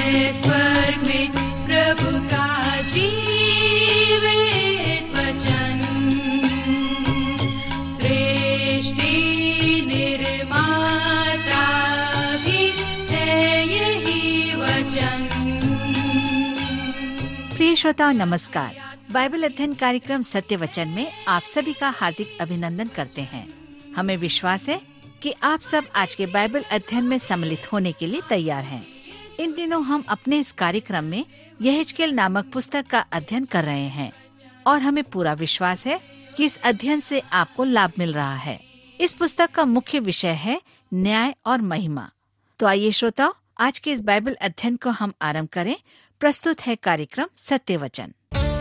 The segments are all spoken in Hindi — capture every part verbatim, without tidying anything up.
है स्वर्ग में प्रभु का जीवित वचन। सृष्टि निर्माता भी है यही वचन। प्रिय श्रोताओ नमस्कार। बाइबल अध्ययन कार्यक्रम सत्य वचन में आप सभी का हार्दिक अभिनंदन करते हैं। हमें विश्वास है कि आप सब आज के बाइबल अध्ययन में सम्मिलित होने के लिए तैयार हैं। इन दिनों हम अपने इस कार्यक्रम में यहेजकेल नामक पुस्तक का अध्ययन कर रहे हैं और हमें पूरा विश्वास है कि इस अध्ययन से आपको लाभ मिल रहा है। इस पुस्तक का मुख्य विषय है न्याय और महिमा। तो आइए श्रोताओ, आज के इस बाइबल अध्ययन को हम आरंभ करें। प्रस्तुत है कार्यक्रम सत्य वचन।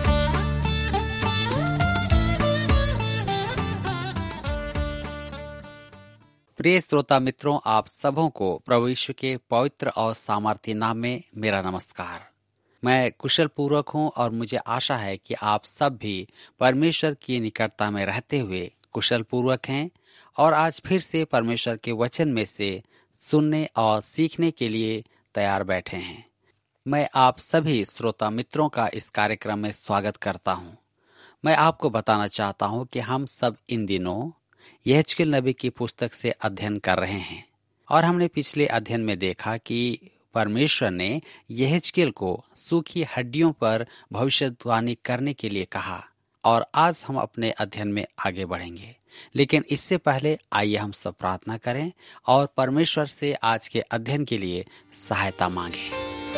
प्रिय श्रोता मित्रों, आप सबों को प्रभु यीशु के पवित्र और सामर्थी नाम में मेरा नमस्कार। मैं कुशल पूर्वक हूँ और मुझे आशा है कि आप सब भी परमेश्वर की निकटता में रहते हुए कुशल पूर्वक हैं और आज फिर से परमेश्वर के वचन में से सुनने और सीखने के लिए तैयार बैठे हैं। मैं आप सभी श्रोता मित्रों का इस कार्यक्रम में स्वागत करता हूँ। मैं आपको बताना चाहता हूँ कि हम सब इन दिनों यहेजकेल नबी की पुस्तक से अध्ययन कर रहे हैं और हमने पिछले अध्ययन में देखा कि परमेश्वर ने यहेजकेल को सूखी हड्डियों पर भविष्यवाणी करने के लिए कहा और आज हम अपने अध्ययन में आगे बढ़ेंगे। लेकिन इससे पहले आइए हम सब प्रार्थना करें और परमेश्वर से आज के अध्ययन के लिए सहायता मांगें।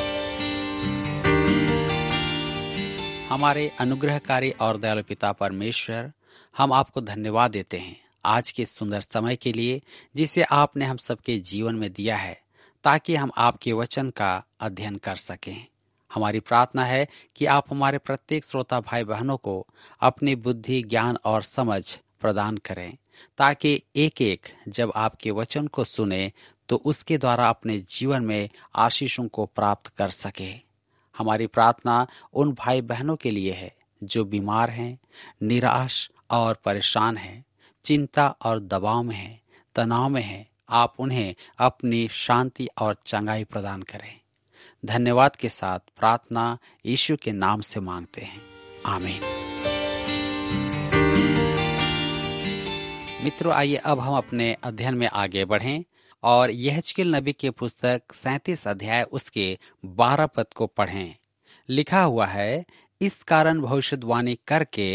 हमारे अनुग्रहकारी और दयालु पिता परमेश्वर, हम आपको धन्यवाद देते हैं आज के सुंदर समय के लिए जिसे आपने हम सबके जीवन में दिया है, ताकि हम आपके वचन का अध्ययन कर सकें। हमारी प्रार्थना है कि आप हमारे प्रत्येक श्रोता भाई बहनों को अपनी बुद्धि, ज्ञान और समझ प्रदान करें, ताकि एक एक जब आपके वचन को सुने तो उसके द्वारा अपने जीवन में आशीषों को प्राप्त कर सके। हमारी प्रार्थना उन भाई बहनों के लिए है जो बीमार हैं, निराश और परेशान हैं, चिंता और दबाव में हैं, तनाव में हैं। आप उन्हें अपनी शांति और चंगाई प्रदान करें। धन्यवाद के साथ प्रार्थना यीशु के नाम से मांगते हैं, आमीन। मित्रों, आइए अब हम अपने अध्ययन में आगे बढ़ें और यहेजकेल नबी के पुस्तक सैंतीस अध्याय उसके बारह पद को पढ़ें। लिखा हुआ है, इस कारण भविष्यवाणी करके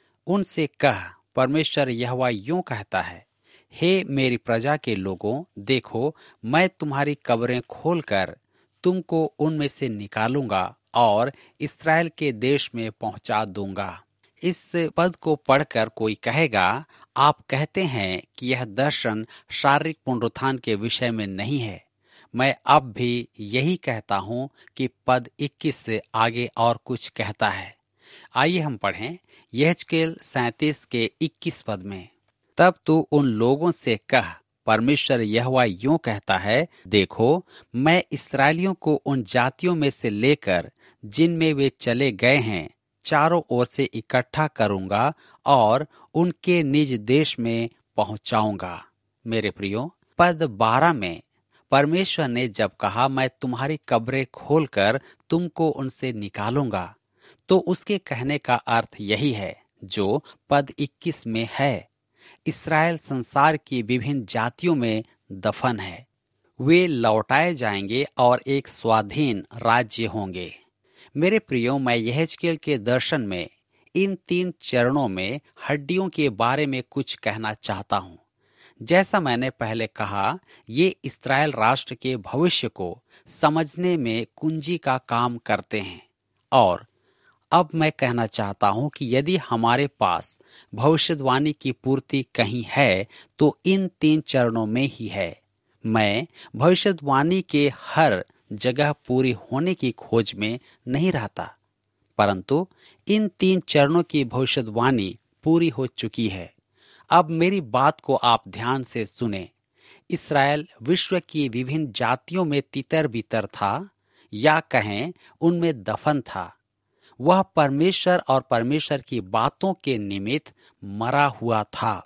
उनसे कह, परमेश्वर यहोवा यूं कहता है, हे मेरी प्रजा के लोगों, देखो मैं तुम्हारी कब्रें खोलकर तुमको उनमें से निकालूंगा और इस्राएल के देश में पहुंचा दूंगा। इस पद को पढ़कर कोई कहेगा, आप कहते हैं कि यह दर्शन शारीरिक पुनरुत्थान के विषय में नहीं है। मैं अब भी यही कहता हूं कि पद इक्कीस से आगे और कुछ कहता है। आइए हम पढ़ें यहेजकेल सैंतीस के इक्कीस पद में। तब तू उन लोगों से कह, परमेश्वर यहोवा यूं कहता है, देखो मैं इस्राएलियों को उन जातियों में से लेकर जिनमें वे चले गए हैं चारों ओर से इकट्ठा करूंगा और उनके निज देश में पहुंचाऊंगा। मेरे प्रियो, पद बारह में परमेश्वर ने जब कहा मैं तुम्हारी कब्रें खोलकर तुमको उनसे निकालूंगा, तो उसके कहने का अर्थ यही है जो पद इक्कीस में है। इस्राएल संसार की विभिन्न जातियों में दफन है। वे लौटाए जाएंगे और एक स्वाधीन राज्य होंगे। मेरे प्रियो, मैं यहेजकेल के दर्शन में इन तीन चरणों में हड्डियों के बारे में कुछ कहना चाहता हूँ। जैसा मैंने पहले कहा, ये इस्राएल राष्ट्र के भविष्य को समझने में कुंजी का काम करते हैं। और अब मैं कहना चाहता हूं कि यदि हमारे पास भविष्यवाणी की पूर्ति कहीं है तो इन तीन चरणों में ही है। मैं भविष्यवाणी के हर जगह पूरी होने की खोज में नहीं रहता, परंतु इन तीन चरणों की भविष्यवाणी पूरी हो चुकी है। अब मेरी बात को आप ध्यान से सुने। इस्राएल विश्व की विभिन्न जातियों में तितर बितर था, या कहें उनमें दफन था। वह परमेश्वर और परमेश्वर की बातों के निमित्त मरा हुआ था।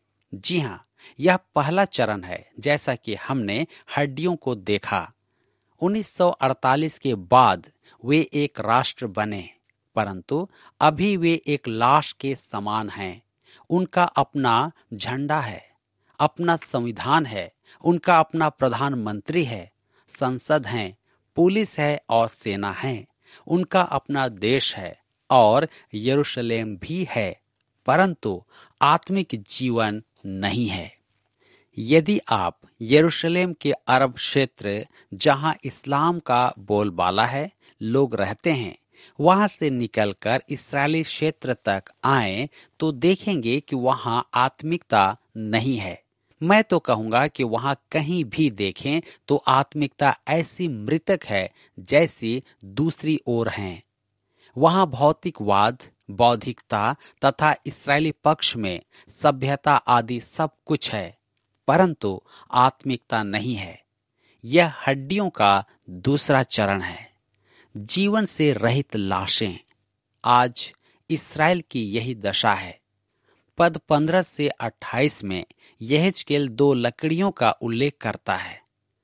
जी हाँ, यह पहला चरण है। जैसा कि हमने हड्डियों को देखा, उन्नीस सौ अड़तालीस के बाद वे एक राष्ट्र बने, परंतु अभी वे एक लाश के समान हैं। उनका अपना झंडा है, अपना संविधान है, उनका अपना प्रधानमंत्री है, संसद है, पुलिस है और सेना है। उनका अपना देश है और यरूशलेम भी है, परंतु आत्मिक जीवन नहीं है। यदि आप यरूशलेम के अरब क्षेत्र, जहां इस्लाम का बोलबाला है, लोग रहते हैं, वहां से निकलकर इस्राएली क्षेत्र तक आए तो देखेंगे कि वहां आत्मिकता नहीं है। मैं तो कहूंगा कि वहां कहीं भी देखें तो आत्मिकता ऐसी मृतक है जैसी दूसरी ओर है। वहां भौतिकवाद, बौद्धिकता तथा इस्राएली पक्ष में सभ्यता आदि सब कुछ है, परंतु आत्मिकता नहीं है। यह हड्डियों का दूसरा चरण है, जीवन से रहित लाशें। आज इस्राएल की यही दशा है। पद पंद्रह से अट्ठाईस में यहेजकेल दो लकड़ियों का उल्लेख करता है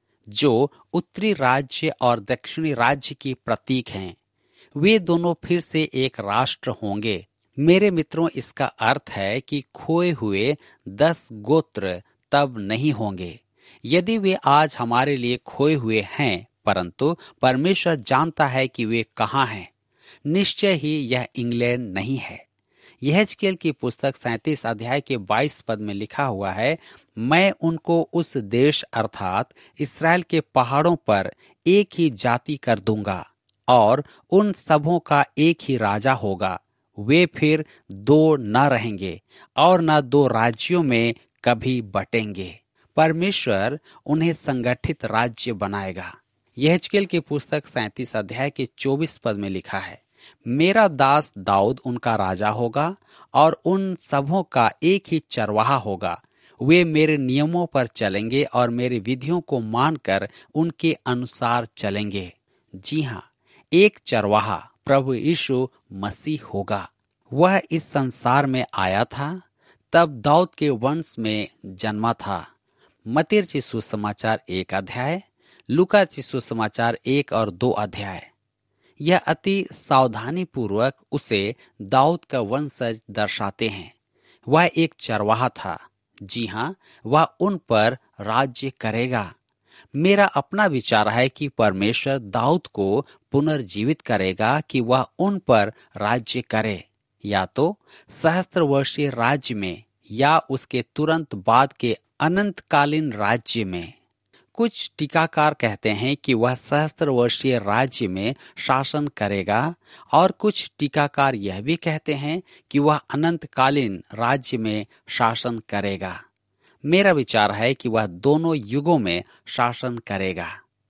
जो उत्तरी राज्य और दक्षिणी राज्य की प्रतीक हैं। वे दोनों फिर से एक राष्ट्र होंगे। मेरे मित्रों, इसका अर्थ है कि खोए हुए दस गोत्र तब नहीं होंगे। यदि वे आज हमारे लिए खोए हुए हैं, परंतु परमेश्वर जानता है कि वे कहाँ हैं। निश्चय ही यह इंग्लैंड नहीं है। यहेजकेल की पुस्तक सैंतीस अध्याय के बाईस पद में लिखा हुआ है, मैं उनको उस देश अर्थात इस्राएल के पहाड़ों पर एक ही जाति कर दूंगा और उन सबों का एक ही राजा होगा। वे फिर दो न रहेंगे और न दो राज्यों में कभी बटेंगे। परमेश्वर उन्हें संगठित राज्य बनाएगा। यहेजकेल की पुस्तक सैंतीस अध्याय के चौबीस पद में लिखा है, मेरा दास दाऊद उनका राजा होगा और उन सबों का एक ही चरवाहा होगा। वे मेरे नियमों पर चलेंगे और मेरी विधियों को मानकर उनके अनुसार चलेंगे। जी हाँ, एक चरवाहा प्रभु यीशु मसीह होगा। वह इस संसार में आया था, तब दाऊद के वंश में जन्मा था। मत्ती रचित सुसमाचार एक अध्याय, लूका रचित सुसमाचार एक और दो अध्याय। यह अति सावधानी पूर्वक उसे दाऊद का वंशज दर्शाते हैं। वह एक चरवाहा था। जी हाँ, वह उन पर राज्य करेगा। मेरा अपना विचार है कि परमेश्वर दाऊद को पुनर्जीवित करेगा कि वह उन पर राज्य करे, या तो सहस्त्र वर्षीय राज्य में या उसके तुरंत बाद के अनंतकालीन राज्य में। कुछ टीकाकार कहते हैं कि वह सहस्त्र वर्षीय राज्य में शासन करेगा और कुछ टीकाकार यह भी कहते हैं कि वह अनंतकालीन राज्य में शासन करेगा। मेरा विचार है कि वह दोनों युगों में शासन करेगा।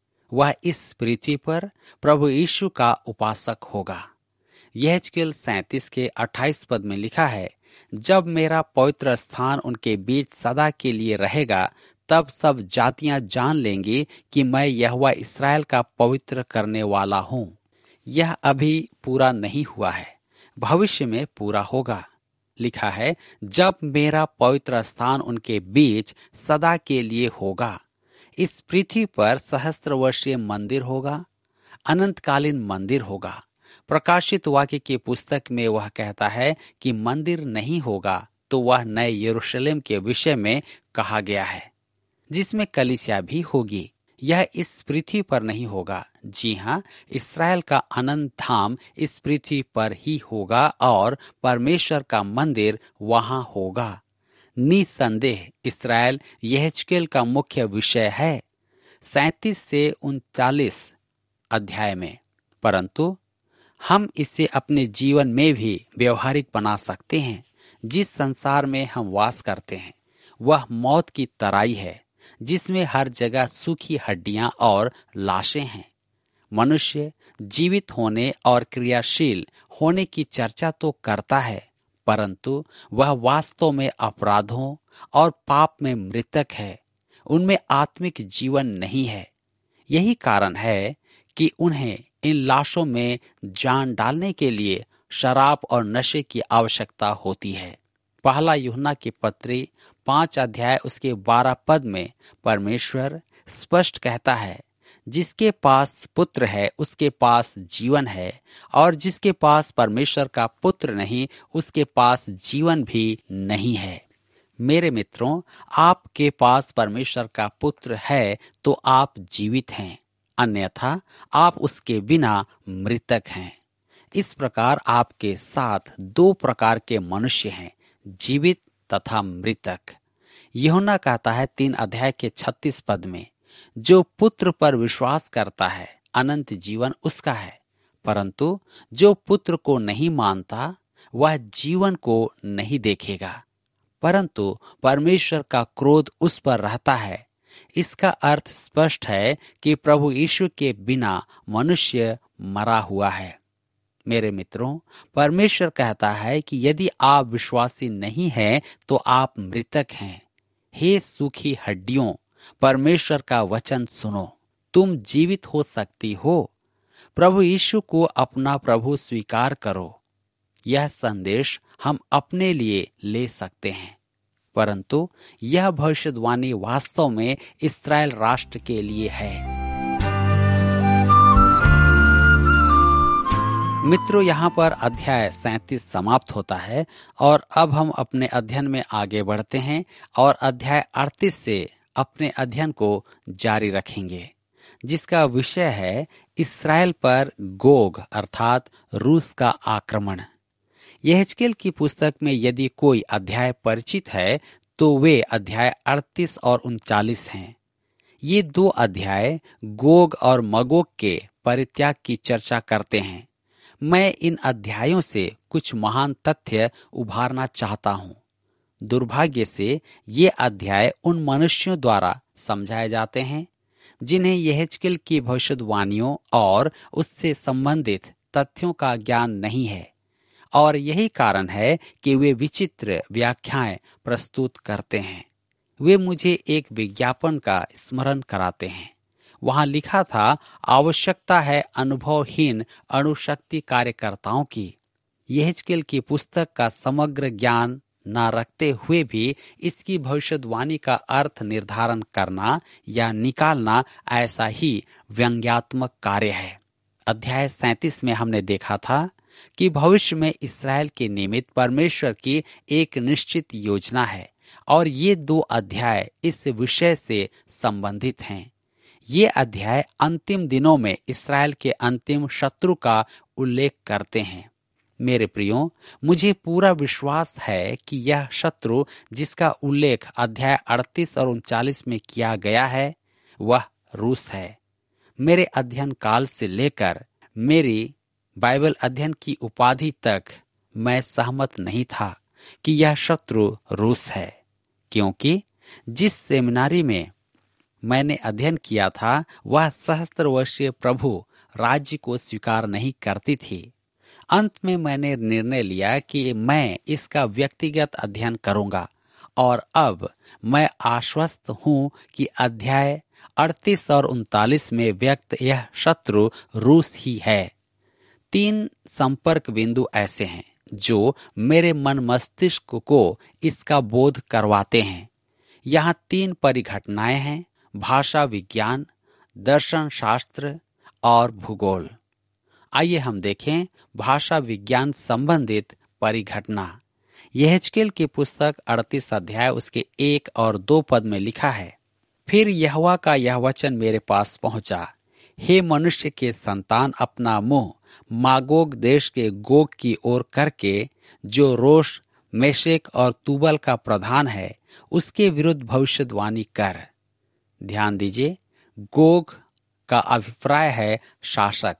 वह इस पृथ्वी पर प्रभु यीशु का उपासक होगा। यहेजकेल सैंतीस के अट्ठाईस पद में लिखा है, जब मेरा पवित्र स्थान उनके बीच सदा के लिए रहेगा, तब सब जातियां जान लेंगी कि मैं यहोवा इस्राएल का पवित्र करने वाला हूँ। यह अभी पूरा नहीं हुआ है, भविष्य में पूरा होगा। लिखा है, जब मेरा पवित्र स्थान उनके बीच सदा के लिए होगा। इस पृथ्वी पर सहस्त्र वर्षीय मंदिर होगा, अनंतकालीन मंदिर होगा। प्रकाशित वाक्य की पुस्तक में वह कहता है कि मंदिर नहीं होगा, तो वह नए यरूशलेम के विषय में कहा गया है, जिसमें कलीसिया भी होगी। यह इस पृथ्वी पर नहीं होगा। जी हाँ, इस्राएल का अनंत धाम इस पृथ्वी पर ही होगा और परमेश्वर का मंदिर वहां होगा। निसंदेह इस्राएल यहेजकेल का मुख्य विषय है सैंतीस से उनचालीस अध्याय में, परंतु हम इसे अपने जीवन में भी व्यवहारिक बना सकते हैं। जिस संसार में हम वास करते हैं वह मौत की तराई है, जिसमें हर जगह सूखी हड्डियां और लाशें हैं। मनुष्य जीवित होने और क्रियाशील होने की चर्चा तो करता है, परंतु वह वास्तव में अपराधों और पाप में मृतक है। उनमें आत्मिक जीवन नहीं है। यही कारण है कि उन्हें इन लाशों में जान डालने के लिए शराब और नशे की आवश्यकता होती है। पहला यूहन्ना की पत्री पांच अध्याय उसके बारह पद में परमेश्वर स्पष्ट कहता है, जिसके पास पुत्र है उसके पास जीवन है, और जिसके पास परमेश्वर का पुत्र नहीं उसके पास जीवन भी नहीं है। मेरे मित्रों, आपके पास परमेश्वर का पुत्र है तो आप जीवित हैं, अन्यथा आप उसके बिना मृतक हैं। इस प्रकार आपके साथ दो प्रकार के मनुष्य हैं, जीवित तथा मृतक। यूहन्ना कहता है तीन अध्याय के छत्तीस पद में, जो पुत्र पर विश्वास करता है अनंत जीवन उसका है, परंतु जो पुत्र को नहीं मानता वह जीवन को नहीं देखेगा, परंतु परमेश्वर का क्रोध उस पर रहता है। इसका अर्थ स्पष्ट है कि प्रभु यीशु के बिना मनुष्य मरा हुआ है। मेरे मित्रों, परमेश्वर कहता है कि यदि आप विश्वासी नहीं हैं तो आप मृतक हैं। हे सूखी हड्डियों, परमेश्वर का वचन सुनो, तुम जीवित हो सकती हो। प्रभु यीशु को अपना प्रभु स्वीकार करो। यह संदेश हम अपने लिए ले सकते हैं, परंतु यह भविष्यवाणी वास्तव में इस्राएल राष्ट्र के लिए है। मित्रों, यहाँ पर अध्याय सैंतीस समाप्त होता है और अब हम अपने अध्ययन में आगे बढ़ते हैं और अध्याय अड़तीस से अपने अध्ययन को जारी रखेंगे, जिसका विषय है इस्राएल पर गोग अर्थात रूस का आक्रमण। यहेजकेल की पुस्तक में यदि कोई अध्याय परिचित है तो वे अध्याय अड़तीस और उनचालीस हैं। ये दो अध्याय गोग और मगोग के परित्याग की चर्चा करते हैं। मैं इन अध्यायों से कुछ महान तथ्य उभारना चाहता हूँ। दुर्भाग्य से ये अध्याय उन मनुष्यों द्वारा समझाए जाते हैं जिन्हें यहेजकेल की भविष्यवाणियों और उससे संबंधित तथ्यों का ज्ञान नहीं है, और यही कारण है कि वे विचित्र व्याख्याएं प्रस्तुत करते हैं। वे मुझे एक विज्ञापन का स्मरण कराते हैं। वहां लिखा था, आवश्यकता है अनुभवहीन अणुशक्ति कार्यकर्ताओं की। यहेजकेल की पुस्तक का समग्र ज्ञान न रखते हुए भी इसकी भविष्यवाणी का अर्थ निर्धारण करना या निकालना ऐसा ही व्यंग्यात्मक कार्य है। अध्याय सैंतीस में हमने देखा था कि भविष्य में इस्राएल के निमित्त परमेश्वर की एक निश्चित योजना है, और ये दो अध्याय इस विषय से संबंधित हैं। ये अध्याय अंतिम दिनों में इस्राएल के अंतिम शत्रु का उल्लेख करते हैं। मेरे प्रियो, मुझे पूरा विश्वास है कि यह शत्रु जिसका उल्लेख अध्याय अड़तीस और उनचालीस में किया गया है वह रूस है। मेरे अध्ययन काल से लेकर मेरी बाइबल अध्ययन की उपाधि तक मैं सहमत नहीं था कि यह शत्रु रूस है, क्योंकि जिस सेमिनारी में मैंने अध्ययन किया था वह सहस्त्र वर्षीय प्रभु राज्य को स्वीकार नहीं करती थी। अंत में मैंने निर्णय लिया कि मैं इसका व्यक्तिगत अध्ययन करूंगा, और अब मैं आश्वस्त हूं कि अध्याय अड़तीस और उनतालीस में व्यक्त यह शत्रु रूस ही है। तीन संपर्क बिंदु ऐसे हैं जो मेरे मन मस्तिष्क को इसका बोध करवाते हैं। यहाँ तीन परिघटनाएं हैं, भाषा विज्ञान, दर्शन शास्त्र और भूगोल। आइए हम देखें भाषा विज्ञान संबंधित परिघटना। यहेजकेल की पुस्तक अड़तीस अध्याय उसके एक और दो पद में लिखा है, फिर यहोवा का यह वचन मेरे पास पहुंचा, हे मनुष्य के संतान, अपना मुंह मागोग देश के गोग की ओर करके, जो रोश मेशेक और तुबल का प्रधान है, उसके विरुद्ध भविष्यवाणी कर। ध्यान दीजिए, गोग का अभिप्राय है शासक।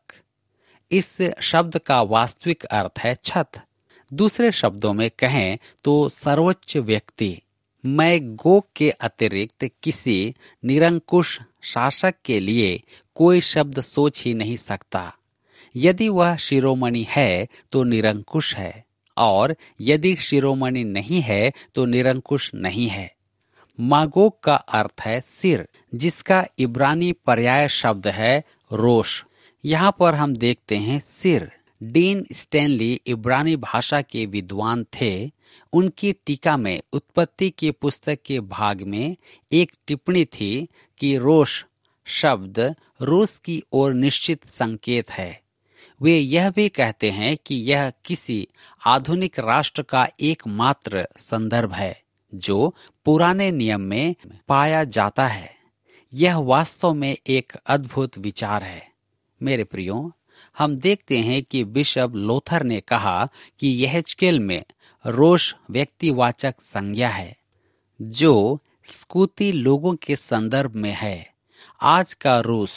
इस शब्द का वास्तविक अर्थ है छत। दूसरे शब्दों में कहें तो सर्वोच्च व्यक्ति। मैं गोग के अतिरिक्त किसी निरंकुश शासक के लिए कोई शब्द सोच ही नहीं सकता। यदि वह शिरोमणि है तो निरंकुश है, और यदि शिरोमणि नहीं है तो निरंकुश नहीं है। मागोग का अर्थ है सिर, जिसका इब्रानी पर्याय शब्द है रोश। यहाँ पर हम देखते हैं सिर। डीन स्टैनली इब्रानी भाषा के विद्वान थे। उनकी टीका में उत्पत्ति की पुस्तक के भाग में एक टिप्पणी थी कि रोश शब्द रूस की ओर निश्चित संकेत है। वे यह भी कहते हैं कि यह किसी आधुनिक राष्ट्र का एकमात्र संदर्भ है जो पुराने नियम में पाया जाता है। यह वास्तव में एक अद्भुत विचार है। मेरे प्रियो, हम देखते हैं कि बिशप लोथर ने कहा कि यहेजकेल में रोष व्यक्तिवाचक संज्ञा है जो स्कूती लोगों के संदर्भ में है। आज का रूस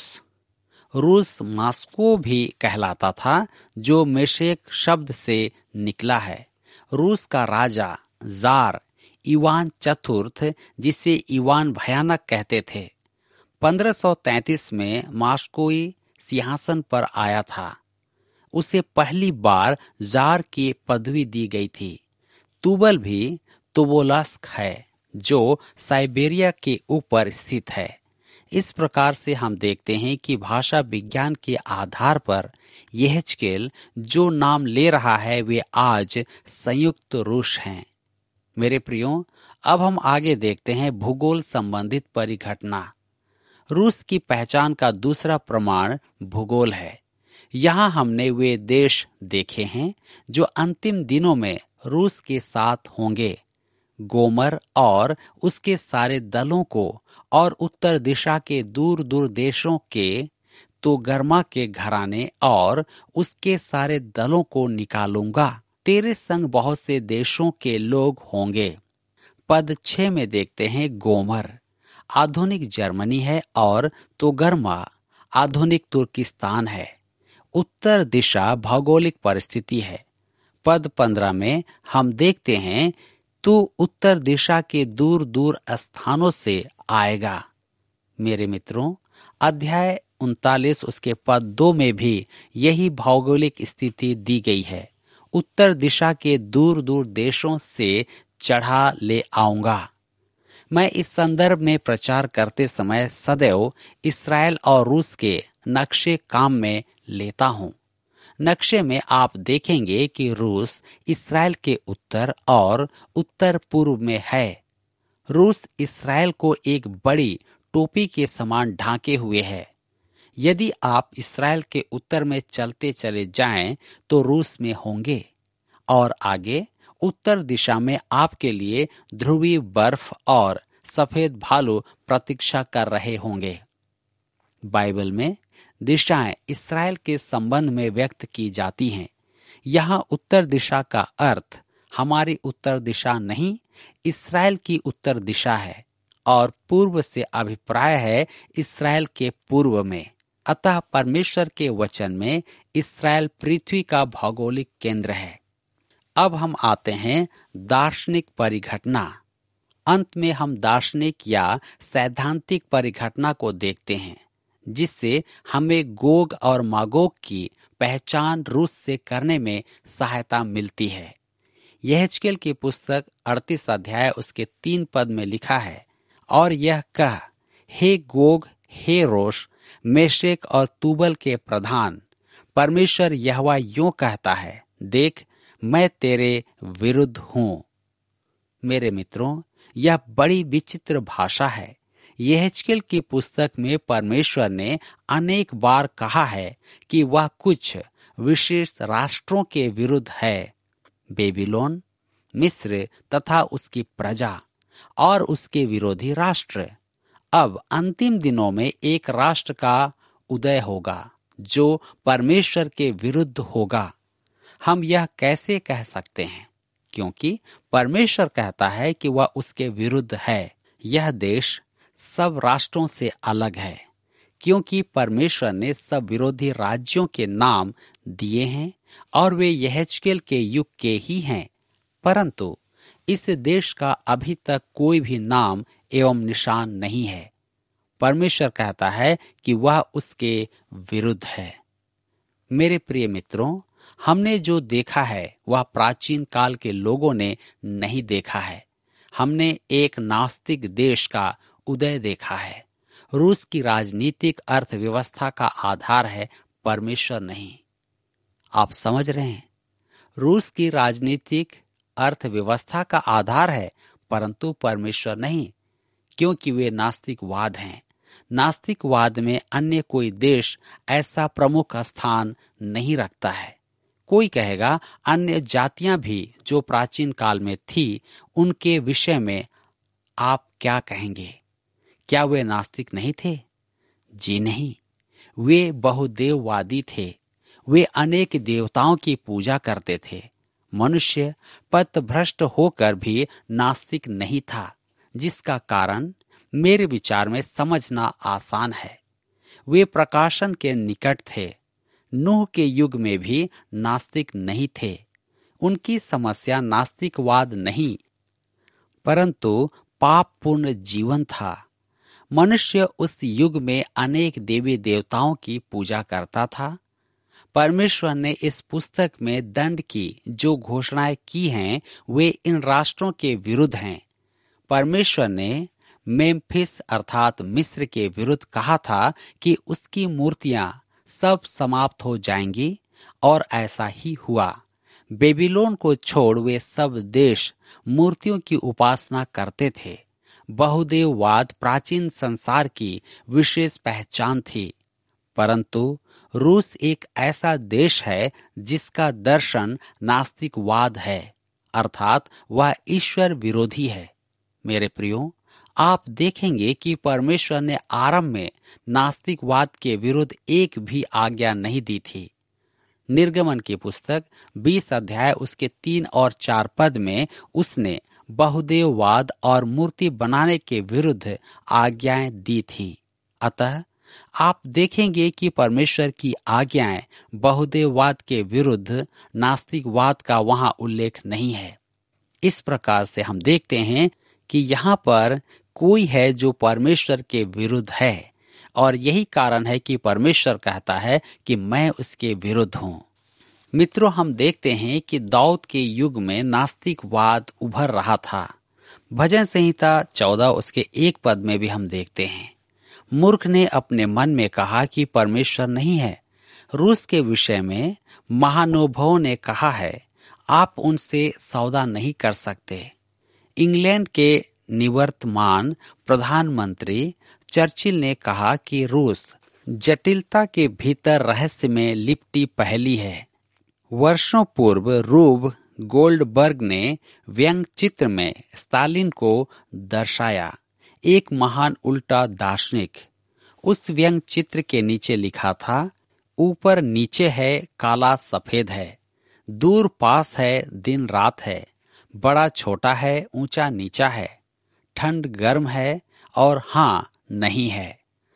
रूस मास्को भी कहलाता था, जो मेशेक शब्द से निकला है। रूस का राजा जार इवान चतुर्थ, जिसे इवान भयानक कहते थे, पंद्रह सौ तैंतीस में मास्कोई सिंहासन पर आया था। उसे पहली बार जार की पदवी दी गई थी। तुबल भी तुबोलस्क है जो साइबेरिया के ऊपर स्थित है। इस प्रकार से हम देखते हैं कि भाषा विज्ञान के आधार पर यहेजकेल जो नाम ले रहा है वे आज संयुक्त रूस हैं। मेरे प्रियो, अब हम आगे देखते हैं भूगोल संबंधित परिघटना। रूस की पहचान का दूसरा प्रमाण भूगोल है। यहाँ हमने वे देश देखे हैं जो अंतिम दिनों में रूस के साथ होंगे। गोमर और उसके सारे दलों को और उत्तर दिशा के दूर दूर देशों के तो गर्मा के घराने और उसके सारे दलों को निकालूंगा। तेरे संग बहुत से देशों के लोग होंगे। पद छह में देखते हैं गोमर आधुनिक जर्मनी है और तोगर्मा आधुनिक तुर्किस्तान है। उत्तर दिशा भौगोलिक परिस्थिति है। पद पंद्रह में हम देखते हैं तू उत्तर दिशा के दूर दूर स्थानों से आएगा। मेरे मित्रों, अध्याय उनतालीस उसके पद दो में भी यही भौगोलिक स्थिति दी गई है। उत्तर दिशा के दूर दूर देशों से चढ़ा ले आऊंगा। मैं इस संदर्भ में प्रचार करते समय सदैव इस्राएल और रूस के नक्शे काम में लेता हूं। नक्शे में आप देखेंगे कि रूस इस्राएल के उत्तर और उत्तर पूर्व में है। रूस इस्राएल को एक बड़ी टोपी के समान ढांके हुए है। यदि आप इस्राएल के उत्तर में चलते चले जाएं तो रूस में होंगे और आगे उत्तर दिशा में आपके लिए ध्रुवीय बर्फ और सफेद भालू प्रतीक्षा कर रहे होंगे। बाइबल में दिशाएं इस्राएल के संबंध में व्यक्त की जाती हैं। यहाँ उत्तर दिशा का अर्थ हमारी उत्तर दिशा नहीं, इस्राएल की उत्तर दिशा है और पूर्व से अभिप्राय है इस्राएल के पूर्व में। अतः परमेश्वर के वचन में इस्राएल पृथ्वी का भौगोलिक केंद्र है। अब हम आते हैं दार्शनिक परिघटना। अंत में हम दार्शनिक या सैद्धांतिक परिघटना को देखते हैं, जिससे हमें गोग और मागोग की पहचान रूस से करने में सहायता मिलती है। यहेजकेल की पुस्तक अड़तीस अध्याय उसके तीन पद में लिखा है, और यह कह, हे गोग, हे रोश, मेशेक और तुबल के प्रधान, परमेश्वर यहोवा यूं कहता है, देख मैं तेरे विरुद्ध हूं। मेरे मित्रों, यह बड़ी विचित्र भाषा है। यहेजकेल की पुस्तक में परमेश्वर ने अनेक बार कहा है कि वह कुछ विशेष राष्ट्रों के विरुद्ध है। बेबीलोन, मिस्र तथा उसकी प्रजा और उसके विरोधी राष्ट्र। अब अंतिम दिनों में एक राष्ट्र का उदय होगा जो परमेश्वर के विरुद्ध होगा। हम यह कैसे कह सकते हैं? क्योंकि परमेश्वर कहता है कि वह उसके विरुद्ध है। यह देश सब राष्ट्रों से अलग है, क्योंकि परमेश्वर ने सब विरोधी राज्यों के नाम दिए हैं और वे यहेजकेल के युग के ही हैं, परंतु इस देश का अभी तक कोई भी नाम एवं निशान नहीं है। परमेश्वर कहता है कि वह उसके विरुद्ध है। मेरे प्रिय मित्रों, हमने जो देखा है वह प्राचीन काल के लोगों ने नहीं देखा है। हमने एक नास्तिक देश का उदय देखा है। रूस की राजनीतिक अर्थव्यवस्था का आधार है परमेश्वर नहीं। आप समझ रहे हैं? रूस की राजनीतिक अर्थव्यवस्था का आधार है परंतु परमेश्वर नहीं, क्योंकि वे नास्तिकवाद हैं। नास्तिकवाद में अन्य कोई देश ऐसा प्रमुख स्थान नहीं रखता है। कोई कहेगा अन्य जातियां भी जो प्राचीन काल में थी, उनके विषय में आप क्या कहेंगे? क्या वे नास्तिक नहीं थे? जी नहीं, वे बहुदेववादी थे। वे अनेक देवताओं की पूजा करते थे। मनुष्य पथभ्रष्ट होकर भी नास्तिक नहीं था, जिसका कारण मेरे विचार में समझना आसान है। वे प्रकाशन के निकट थे। नूह के युग में भी नास्तिक नहीं थे। उनकी समस्या नास्तिकवाद नहीं, परंतु पापपूर्ण जीवन था। मनुष्य उस युग में अनेक देवी देवताओं की पूजा करता था। परमेश्वर ने इस पुस्तक में दंड की जो घोषणाएं की हैं, वे इन राष्ट्रों के विरुद्ध हैं। परमेश्वर ने मेम्फिस अर्थात मिस्र के विरुद्ध कहा था कि उसकी मूर्तियां सब समाप्त हो जाएंगी, और ऐसा ही हुआ। बेबीलोन को छोड़ वे सब देश मूर्तियों की उपासना करते थे। बहुदेववाद प्राचीन संसार की विशेष पहचान थी, परंतु रूस एक ऐसा देश है जिसका दर्शन नास्तिकवाद है, अर्थात वह ईश्वर विरोधी है। मेरे प्रियो, आप देखेंगे कि परमेश्वर ने आरंभ में नास्तिकवाद के विरुद्ध एक भी आज्ञा नहीं दी थी। निर्गमन की पुस्तक बीस अध्याय उसके तीन और चार पद में उसने बहुदेववाद और मूर्ति बनाने के विरुद्ध आज्ञाएं दी थी। अतः आप देखेंगे कि परमेश्वर की आज्ञाएं बहुदेववाद के विरुद्ध नास्तिकवाद का वहां उल्लेख नहीं है। इस प्रकार से हम देखते हैं कि यहाँ पर कोई है जो परमेश्वर के विरुद्ध है, और यही कारण है कि परमेश्वर कहता है कि मैं उसके विरुद्ध हूँ। मित्रों, हम देखते हैं कि दाऊद के युग में नास्तिकवाद उभर रहा था। भजन संहिता चौदह उसके एक पद में भी हम देखते हैं, मूर्ख ने अपने मन में कहा कि परमेश्वर नहीं है। रूस के विषय में महानुभावों ने कहा है, आप उनसे सौदा नहीं कर सकते। इंग्लैंड के निवर्तमान प्रधानमंत्री चर्चिल ने कहा कि रूस जटिलता के भीतर रहस्य में लिपटी पहेली है। वर्षों पूर्व रूब गोल्डबर्ग ने व्यंग चित्र में स्टालिन को दर्शाया, एक महान उल्टा दार्शनिक। उस व्यंग चित्र के नीचे लिखा था, ऊपर नीचे है, काला सफेद है, दूर पास है, दिन रात है, बड़ा छोटा है, ऊंचा नीचा है, ठंड गर्म है और हाँ नहीं है।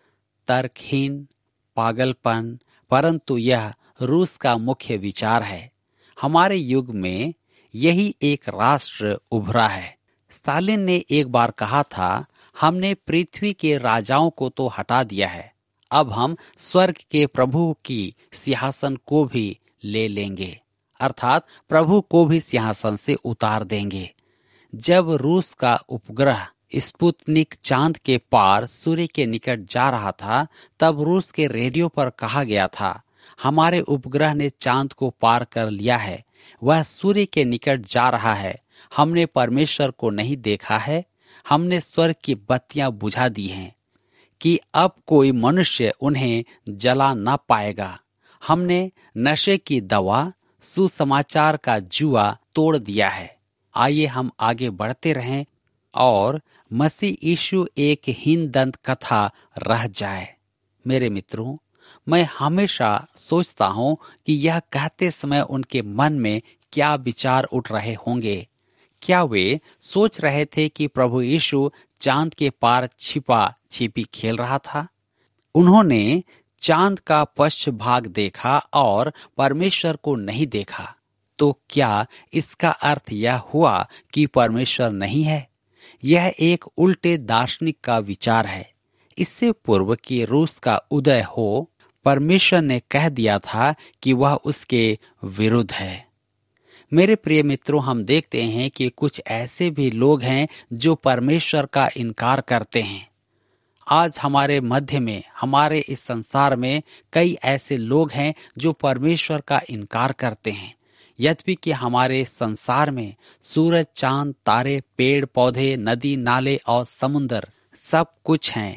तर्कहीन, पागलपन, परंतु यह रूस का मुख्य विचार है। हमारे युग में यही एक राष्ट्र उभरा है। स्टालिन ने एक बार कहा था, हमने पृथ्वी के राजाओं को तो हटा दिया है, अब हम स्वर्ग के प्रभु की सिंहासन को भी ले लेंगे, अर्थात प्रभु को भी सिंहासन से उतार देंगे। जब रूस का उपग्रह स्पुतनिक चांद के पार सूर्य के निकट जा रहा था, तब रूस के रेडियो पर कहा गया था, हमारे उपग्रह ने चांद को पार कर लिया है, वह सूर्य के निकट जा रहा है। हमने परमेश्वर को नहीं देखा है, हमने स्वर्ग की बत्तियां बुझा दी हैं कि अब कोई मनुष्य उन्हें जला न पाएगा। हमने नशे की दवा, सुसमाचार का जुआ तोड़ दिया है। आइए हम आगे बढ़ते रहें और मसीह यीशु एक हीन दंत कथा रह जाए। मेरे मित्रों, मैं हमेशा सोचता हूँ कि यह कहते समय उनके मन में क्या विचार उठ रहे होंगे। क्या वे सोच रहे थे कि प्रभु यीशु चांद के पार छिपा छिपी खेल रहा था? उन्होंने चांद का पश्च भाग देखा और परमेश्वर को नहीं देखा। तो क्या इसका अर्थ यह हुआ कि परमेश्वर नहीं है? यह एक उल्टे दार्शनिक का विचार है। इससे पूर्व कि रूस का उदय हो, परमेश्वर ने कह दिया था कि वह उसके विरुद्ध है। मेरे प्रिय मित्रों, हम देखते हैं कि कुछ ऐसे भी लोग हैं जो परमेश्वर का इनकार करते हैं। आज हमारे मध्य में, हमारे इस संसार में कई ऐसे लोग हैं जो परमेश्वर का इनकार करते हैं। यद्यपि कि हमारे संसार में सूरज, चांद, तारे, पेड़ पौधे, नदी नाले और समुंदर सब कुछ हैं,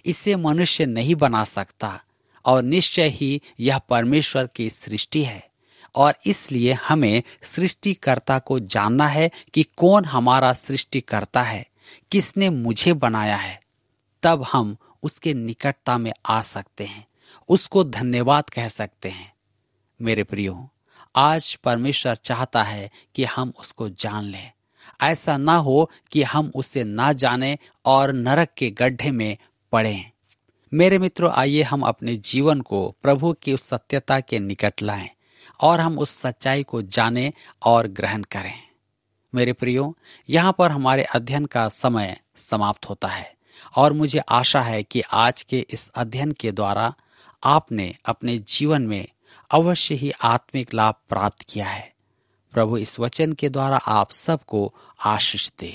इसे मनुष्य नहीं बना सकता और निश्चय ही यह परमेश्वर की सृष्टि है। और इसलिए हमें सृष्टिकर्ता को जानना है कि कौन हमारा सृष्टिकर्ता है, किसने मुझे बनाया है। तब हम उसके निकटता में आ सकते हैं, उसको धन्यवाद कह सकते हैं। मेरे प्रियो, आज परमेश्वर चाहता है कि हम उसको जान लें। ऐसा ना हो कि हम उसे ना जाने और नरक के गड्ढे में पड़ें। मेरे मित्रों, आइए हम अपने जीवन को प्रभु की उस सत्यता के निकट लाएं और हम उस सच्चाई को जानें और ग्रहण करें। मेरे प्रियो, यहाँ पर हमारे अध्ययन का समय समाप्त होता है और मुझे आशा है कि आज के इस अध्ययन के द्वारा आपने अपने जीवन में अवश्य ही आत्मिक लाभ प्राप्त किया है। प्रभु इस वचन के द्वारा आप सबको आशीष दे।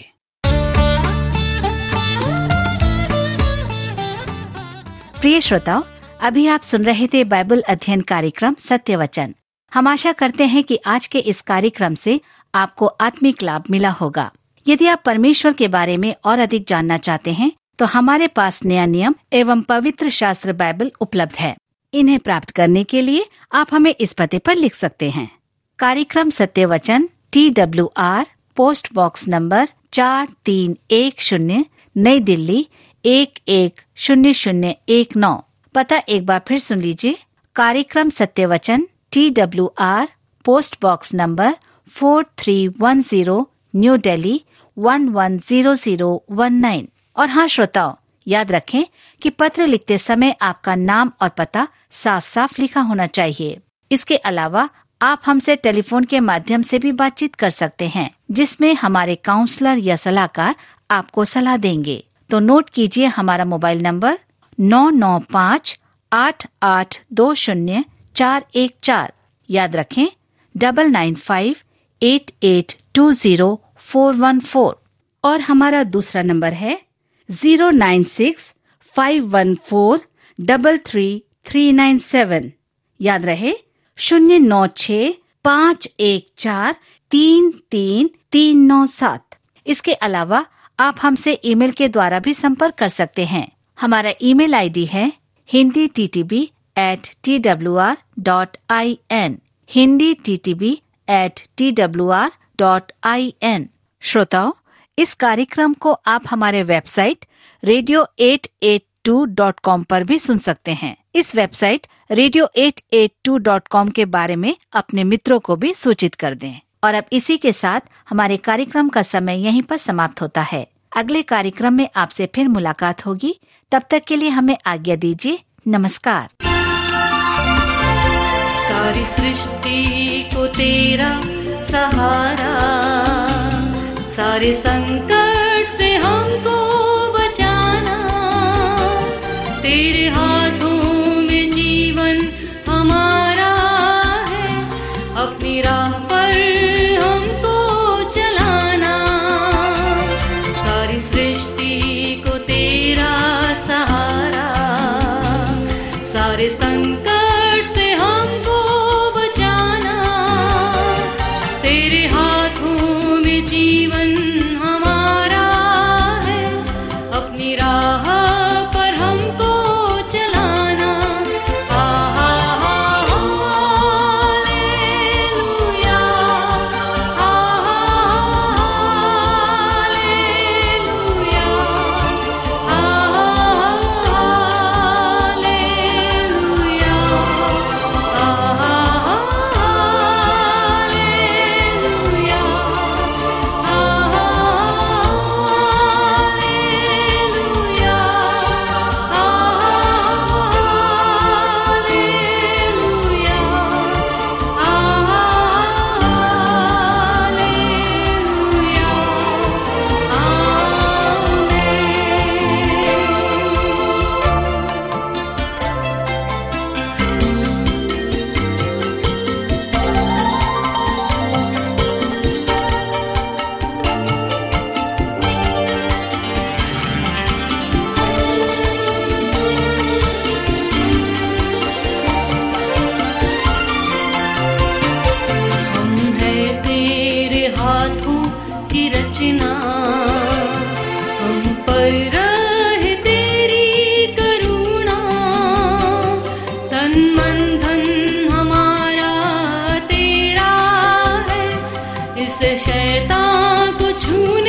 प्रिय श्रोताओ, अभी आप सुन रहे थे बाइबल अध्ययन कार्यक्रम सत्य वचन। हम आशा करते हैं कि आज के इस कार्यक्रम से आपको आत्मिक लाभ मिला होगा। यदि आप परमेश्वर के बारे में और अधिक जानना चाहते हैं तो हमारे पास नया नियम एवं पवित्र शास्त्र बाइबल उपलब्ध है। इन्हें प्राप्त करने के लिए आप हमें इस पते पर लिख सकते हैं। कार्यक्रम सत्य वचन, T W R, post box number चार तीन एक शून्य, नई दिल्ली एक एक शून्य शून्य एक नौ। पता एक बार फिर सुन लीजिए। कार्यक्रम सत्य वचन, T W R, post box number four three one zero, New Delhi one one zero zero one nine. और हाँ श्रोताओ, याद रखें कि पत्र लिखते समय आपका नाम और पता साफ साफ लिखा होना चाहिए। इसके अलावा आप हमसे टेलीफोन के माध्यम से भी बातचीत कर सकते हैं, जिसमें हमारे काउंसलर या सलाहकार आपको सलाह देंगे। तो नोट कीजिए हमारा मोबाइल नंबर नौ नौ पाँच आठ आठ दो शून्य चार एक चार। याद रखें double nine five eight eight two zero four one four. और हमारा दूसरा नंबर है zero nine six five one four double three three nine seven. याद रहे शून्य नौ छ पाँच एक चार तीन तीन तीन नौ सात। इसके अलावा आप हमसे ईमेल के द्वारा भी संपर्क कर सकते हैं। हमारा ईमेल आईडी है Hindi T T B at T W R dot I N, Hindi T T B at T W R dot I N. श्रोताओ, इस कार्यक्रम को आप हमारे website radio eight eight two dot com पर भी सुन सकते हैं। इस website radio eight eight two dot com के बारे में अपने मित्रों को भी सूचित कर दें। और अब इसी के साथ हमारे कार्यक्रम का समय यहीं पर समाप्त होता है। अगले कार्यक्रम में आपसे फिर मुलाकात होगी। तब तक के लिए हमें आज्ञा दीजिए। नमस्कार। सारी सृष्टि को तेरा सहारा, सारे संकट से हमको बचाना, तेरे हाथों में जीवन हमारा है, अपनी राह पर हमको चलाना। सारी सृष्टि को तेरा सहारा, सारे संकट से हमको बचाना, तेरे हाथों में जीवन हमारा है, अपनी राह पर हमको चलाना। आहा हालेलुया, आहा हालेलुया, आहा हालेलुया, आहा इस शैतान को छूने